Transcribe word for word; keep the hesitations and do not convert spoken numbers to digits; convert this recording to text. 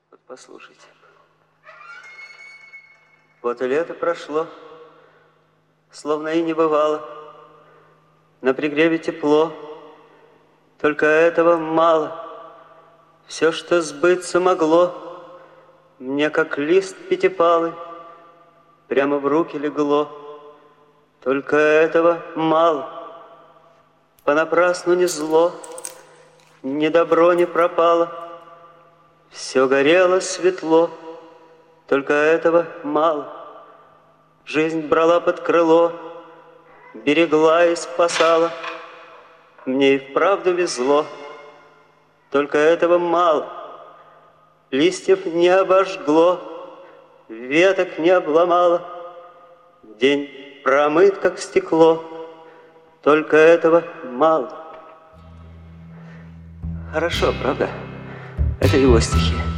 Вот послушайте. Вот и лето прошло, словно и не бывало. На пригреве тепло, только этого мало. Все, что сбыться могло, мне как лист пятипалый прямо в руки легло. Только этого мало. Понапрасну не зло, ни добро не пропало. Все горело светло, только этого мало. Жизнь брала под крыло, берегла и спасала. Мне и вправду везло, только этого мало. Листьев не обожгло, веток не обломало. День промыт, как стекло, только этого мало. Хорошо, правда? Это его стихи.